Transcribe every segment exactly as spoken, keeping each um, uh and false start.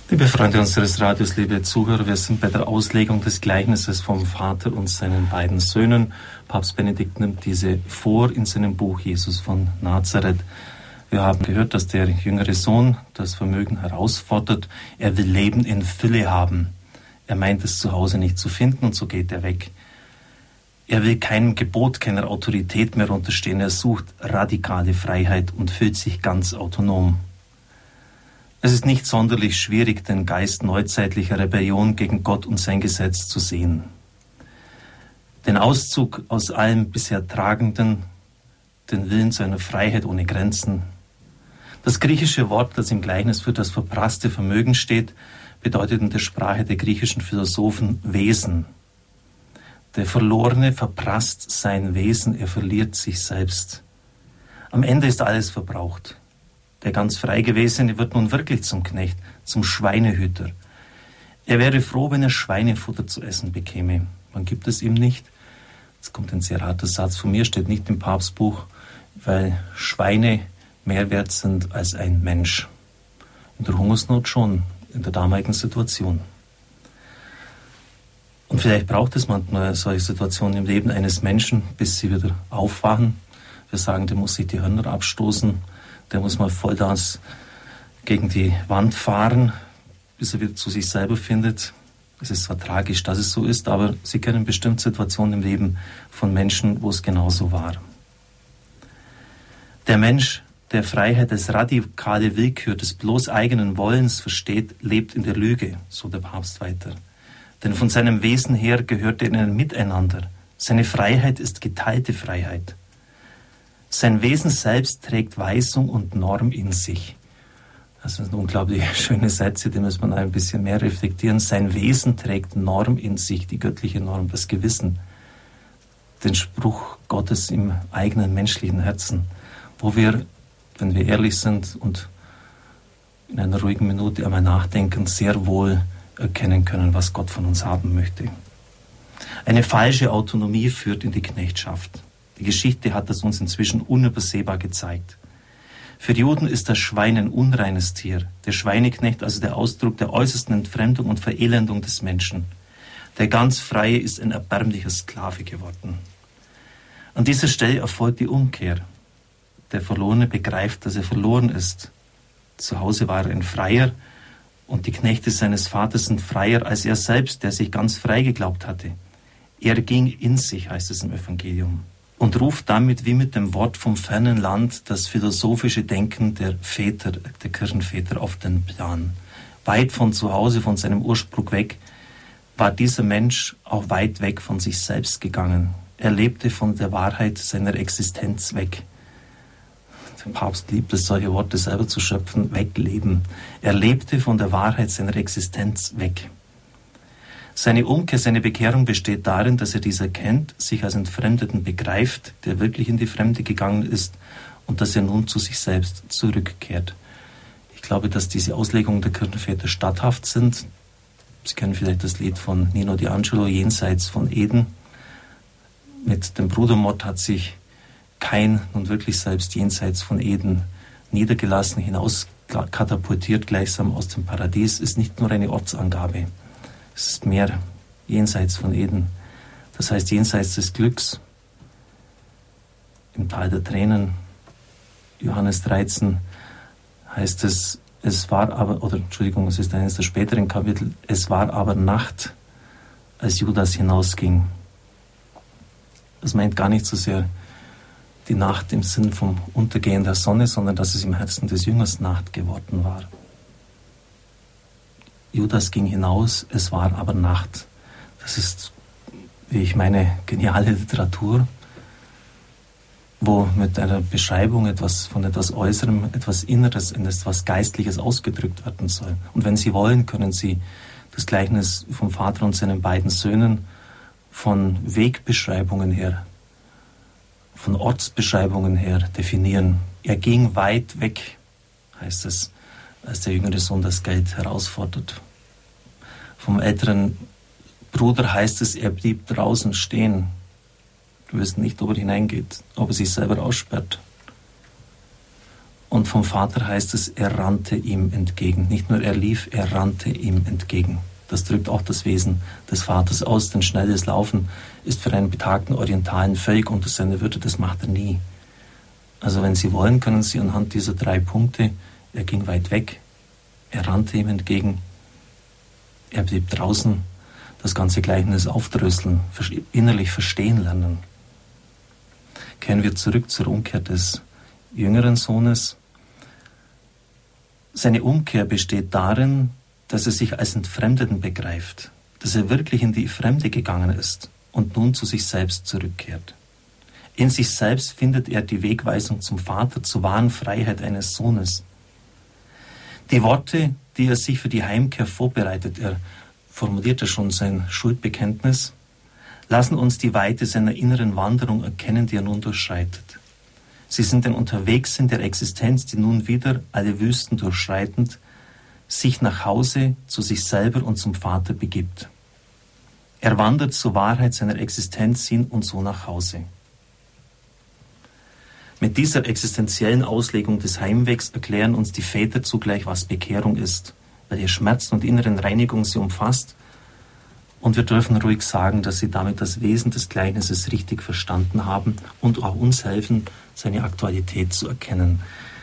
Liebe Freunde unseres Radios, liebe Zuhörer, wir sind bei der Auslegung des Gleichnisses vom Vater und seinen beiden Söhnen. Papst Benedikt nimmt diese vor in seinem Buch Jesus von Nazareth. Wir haben gehört, dass der jüngere Sohn das Vermögen herausfordert. Er will Leben in Fülle haben. Er meint es zu Hause nicht zu finden und so geht er weg. Er will keinem Gebot, keiner Autorität mehr unterstehen. Er sucht radikale Freiheit und fühlt sich ganz autonom. Es ist nicht sonderlich schwierig, den Geist neuzeitlicher Rebellion gegen Gott und sein Gesetz zu sehen. Den Auszug aus allem bisher Tragenden, den Willen zu einer Freiheit ohne Grenzen. Das griechische Wort, das im Gleichnis für das verprasste Vermögen steht, bedeutet in der Sprache der griechischen Philosophen Wesen. Der Verlorene verprasst sein Wesen, er verliert sich selbst. Am Ende ist alles verbraucht. Der ganz Freigewesene wird nun wirklich zum Knecht, zum Schweinehüter. Er wäre froh, wenn er Schweinefutter zu essen bekäme. Man gibt es ihm nicht. Jetzt kommt ein sehr harter Satz von mir, steht nicht im Papstbuch, weil Schweine mehr wert sind als ein Mensch. In der Hungersnot schon, in der damaligen Situation. Und vielleicht braucht es manchmal solche Situationen im Leben eines Menschen, bis sie wieder aufwachen. Wir sagen, der muss sich die Hörner abstoßen. Der muss mal voll das gegen die Wand fahren, bis er wieder zu sich selber findet. Es ist zwar tragisch, dass es so ist, aber Sie kennen bestimmt Situationen im Leben von Menschen, wo es genauso war. Der Mensch, der Freiheit als radikale Willkür des bloß eigenen Wollens versteht, lebt in der Lüge, so der Papst weiter. Denn von seinem Wesen her gehört er in ein Miteinander. Seine Freiheit ist geteilte Freiheit. Sein Wesen selbst trägt Weisung und Norm in sich. Das sind unglaublich schöne Sätze, die muss man ein bisschen mehr reflektieren. Sein Wesen trägt Norm in sich, die göttliche Norm, das Gewissen. Den Spruch Gottes im eigenen menschlichen Herzen, wo wir, wenn wir ehrlich sind und in einer ruhigen Minute einmal nachdenken, sehr wohl erkennen können, was Gott von uns haben möchte. Eine falsche Autonomie führt in die Knechtschaft. Die Geschichte hat das uns inzwischen unübersehbar gezeigt. Für die Juden ist das Schwein ein unreines Tier, der Schweineknecht also der Ausdruck der äußersten Entfremdung und Verelendung des Menschen. Der ganz Freie ist ein erbärmlicher Sklave geworden. An dieser Stelle erfolgt die Umkehr. Der Verlorene begreift, dass er verloren ist. Zu Hause war er ein Freier und die Knechte seines Vaters sind freier als er selbst, der sich ganz frei geglaubt hatte. Er ging in sich, heißt es im Evangelium. Und ruft damit wie mit dem Wort vom fernen Land das philosophische Denken der Väter, der Kirchenväter auf den Plan. Weit von zu Hause, von seinem Ursprung weg, war dieser Mensch auch weit weg von sich selbst gegangen. Er lebte von der Wahrheit seiner Existenz weg. Der Papst liebt es, solche Worte selber zu schöpfen, wegleben. Er lebte von der Wahrheit seiner Existenz weg. Seine Umkehr, seine Bekehrung besteht darin, dass er dies erkennt, sich als Entfremdeten begreift, der wirklich in die Fremde gegangen ist und dass er nun zu sich selbst zurückkehrt. Ich glaube, dass diese Auslegungen der Kirchenväter statthaft sind. Sie kennen vielleicht das Lied von Nino D'Angelo, Jenseits von Eden. Mit dem Brudermord hat sich Kain nun wirklich selbst jenseits von Eden niedergelassen, hinaus katapultiert gleichsam aus dem Paradies, ist nicht nur eine Ortsangabe. Es ist mehr jenseits von Eden. Das heißt jenseits des Glücks. Im Tal der Tränen, Johannes dreizehn, heißt es, es war aber, oder Entschuldigung, es ist eines der späteren Kapitel, es war aber Nacht, als Judas hinausging. Das meint gar nicht so sehr die Nacht im Sinn vom Untergehen der Sonne, sondern dass es im Herzen des Jüngers Nacht geworden war. Judas ging hinaus, es war aber Nacht. Das ist, wie ich meine, geniale Literatur, wo mit einer Beschreibung etwas von etwas Äußerem, etwas Inneres, etwas Geistliches ausgedrückt werden soll. Und wenn Sie wollen, können Sie das Gleichnis vom Vater und seinen beiden Söhnen von Wegbeschreibungen her, von Ortsbeschreibungen her definieren. Er ging weit weg, heißt es, als der jüngere Sohn das Geld herausfordert. Vom älteren Bruder heißt es, er blieb draußen stehen. Wir wissen nicht, ob er hineingeht, ob er sich selber aussperrt. Und vom Vater heißt es, er rannte ihm entgegen. Nicht nur er lief, er rannte ihm entgegen. Das drückt auch das Wesen des Vaters aus, denn schnelles Laufen ist für einen betagten Orientalen völlig unter seiner Würde, das macht er nie. Also wenn Sie wollen, können Sie anhand dieser drei Punkte, er ging weit weg, er rannte ihm entgegen, er blieb draußen, das ganze Gleichnis aufdröseln, innerlich verstehen lernen. Kehren wir zurück zur Umkehr des jüngeren Sohnes. Seine Umkehr besteht darin, dass er sich als Entfremdeten begreift, dass er wirklich in die Fremde gegangen ist und nun zu sich selbst zurückkehrt. In sich selbst findet er die Wegweisung zum Vater, zur wahren Freiheit eines Sohnes. Die Worte, die er sich für die Heimkehr vorbereitet, er formulierte schon sein Schuldbekenntnis, lassen uns die Weite seiner inneren Wanderung erkennen, die er nun durchschreitet. Sie sind ein Unterwegssein der Existenz, die nun wieder, alle Wüsten durchschreitend, sich nach Hause, zu sich selber und zum Vater begibt. Er wandert zur Wahrheit seiner Existenz hin und so nach Hause. Mit dieser existenziellen Auslegung des Heimwegs erklären uns die Väter zugleich, was Bekehrung ist, weil ihr Schmerzen und inneren Reinigung sie umfasst. Und wir dürfen ruhig sagen, dass sie damit das Wesen des Gleichnisses richtig verstanden haben und auch uns helfen, seine Aktualität zu erkennen.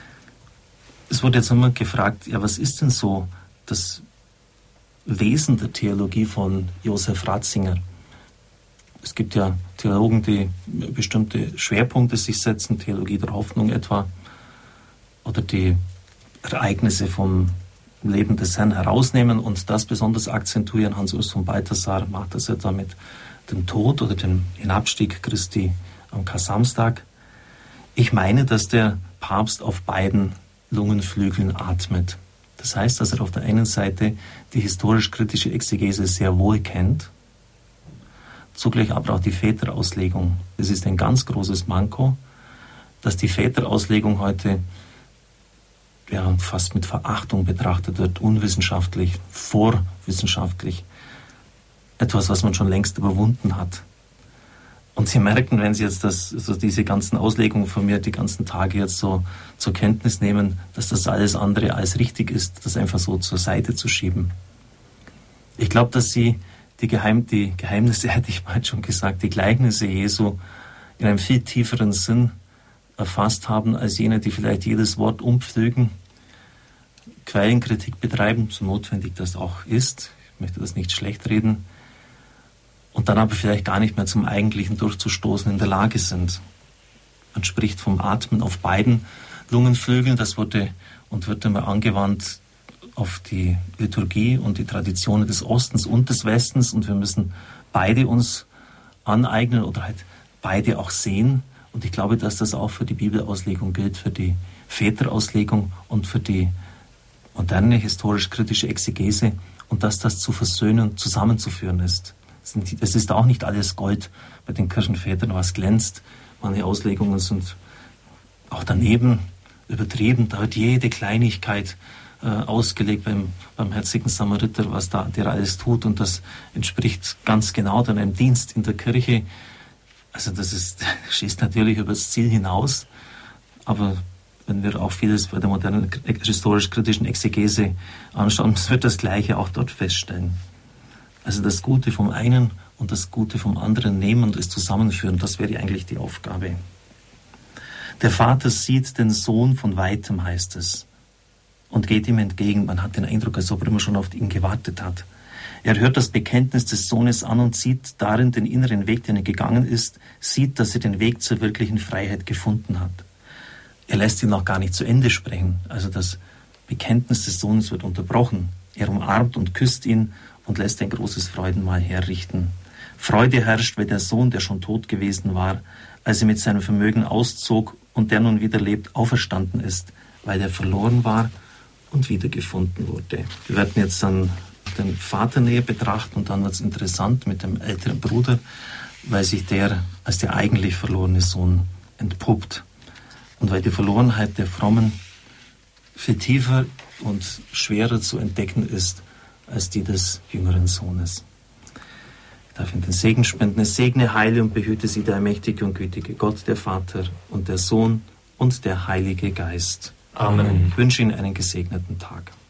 Es wurde jetzt immer gefragt, ja, was ist denn so das Wesen der Theologie von Josef Ratzinger? Es gibt ja Theologen, die bestimmte Schwerpunkte sich setzen, Theologie der Hoffnung etwa, oder die Ereignisse vom Leben des Herrn herausnehmen und das besonders akzentuieren. Hans-Urs von Balthasar macht das etwa mit dem Tod oder dem Hinabstieg Christi am Kar-Samstag. Ich meine, dass der Papst auf beiden Lungenflügeln atmet. Das heißt, dass er auf der einen Seite die historisch-kritische Exegese sehr wohl kennt, zugleich aber auch die Väterauslegung. Es ist ein ganz großes Manko, dass die Väterauslegung heute ja, fast mit Verachtung betrachtet wird, unwissenschaftlich, vorwissenschaftlich. Etwas, was man schon längst überwunden hat. Und Sie merken, wenn Sie jetzt das, also diese ganzen Auslegungen von mir die ganzen Tage jetzt so zur Kenntnis nehmen, dass das alles andere als richtig ist, das einfach so zur Seite zu schieben. Ich glaube, dass Sie die, Geheim, die Geheimnisse, hätte ich mal schon gesagt, die Gleichnisse Jesu in einem viel tieferen Sinn erfasst haben, als jene, die vielleicht jedes Wort umpflügen, Quellenkritik betreiben, so notwendig das auch ist. Ich möchte das nicht schlecht reden. Und dann aber vielleicht gar nicht mehr zum Eigentlichen durchzustoßen in der Lage sind. Man spricht vom Atmen auf beiden Lungenflügeln. Das wurde und wird immer angewandt auf die Liturgie und die Traditionen des Ostens und des Westens. Und wir müssen beide uns aneignen oder halt beide auch sehen. Und ich glaube, dass das auch für die Bibelauslegung gilt, für die Väterauslegung und für die moderne historisch-kritische Exegese und dass das zu versöhnen, zusammenzuführen ist. Es ist auch nicht alles Gold bei den Kirchenvätern, was glänzt. Manche Auslegungen sind auch daneben übertrieben. Da wird jede Kleinigkeit äh, ausgelegt beim barmherzigen Samariter, was da der alles tut. Und das entspricht ganz genau dann einem Dienst in der Kirche. Also das ist, schießt natürlich über das Ziel hinaus. Aber wenn wir auch vieles bei der modernen historisch-kritischen Exegese anschauen, wird das Gleiche auch dort feststellen. Also das Gute vom einen und das Gute vom anderen nehmen und es zusammenführen, das wäre eigentlich die Aufgabe. Der Vater sieht den Sohn von weitem, heißt es, und geht ihm entgegen. Man hat den Eindruck, als ob er immer schon auf ihn gewartet hat. Er hört das Bekenntnis des Sohnes an und sieht darin den inneren Weg, den er gegangen ist, sieht, dass er den Weg zur wirklichen Freiheit gefunden hat. Er lässt ihn noch gar nicht zu Ende sprechen. Also das Bekenntnis des Sohnes wird unterbrochen. Er umarmt und küsst ihn und lässt ein großes Freudenmahl herrichten. Freude herrscht, weil der Sohn, der schon tot gewesen war, als er mit seinem Vermögen auszog und der nun wieder lebt, auferstanden ist, weil er verloren war und wiedergefunden wurde. Wir werden jetzt dann den Vater näher betrachten und dann wird es interessant mit dem älteren Bruder, weil sich der als der eigentlich verlorene Sohn entpuppt. Und weil die Verlorenheit der Frommen viel tiefer und schwerer zu entdecken ist als die des jüngeren Sohnes. Ich darf Ihnen den Segen spenden. Es segne, heile und behüte Sie der allmächtige und gütige Gott, der Vater und der Sohn und der Heilige Geist. Amen. Ich wünsche Ihnen einen gesegneten Tag.